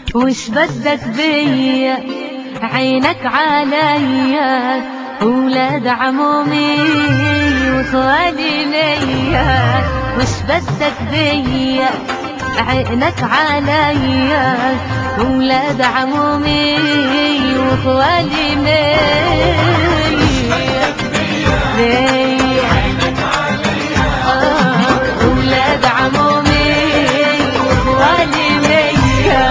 وش بدك بيا؟ عينك عليا، ولاد عمومي وخوالي ليا. وش بدك بيا؟ عينك عليا، ولاد عمومي وخوالي ليا. ولاد عمومي وخوالي ليا.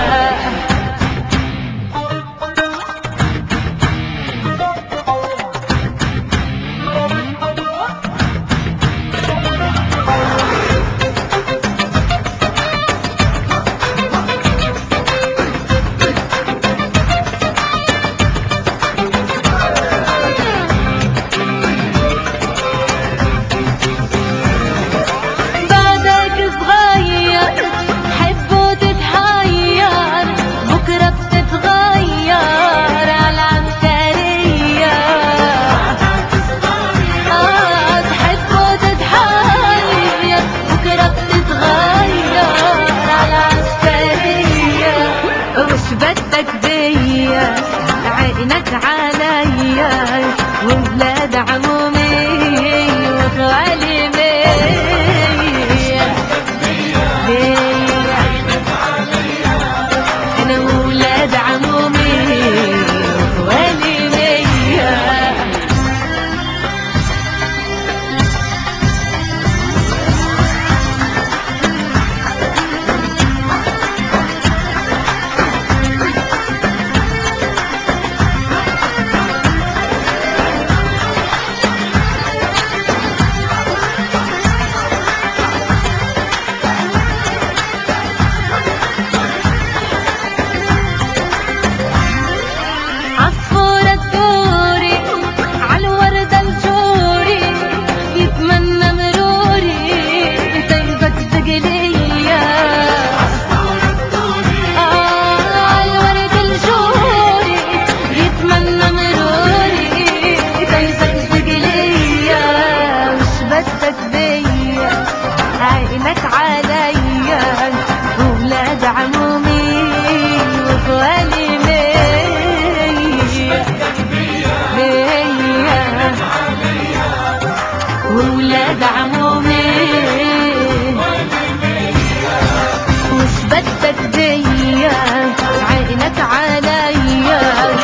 وش بدك بيا؟ عينك عليا، ولاد عمومي وخوالي ليا. انا ولاد عمومي وخوالي ليا. عينك عليا، ولاد عمومي وخوالي ليا. ولاد عمومي وش بدك بيا؟ عينك عليا،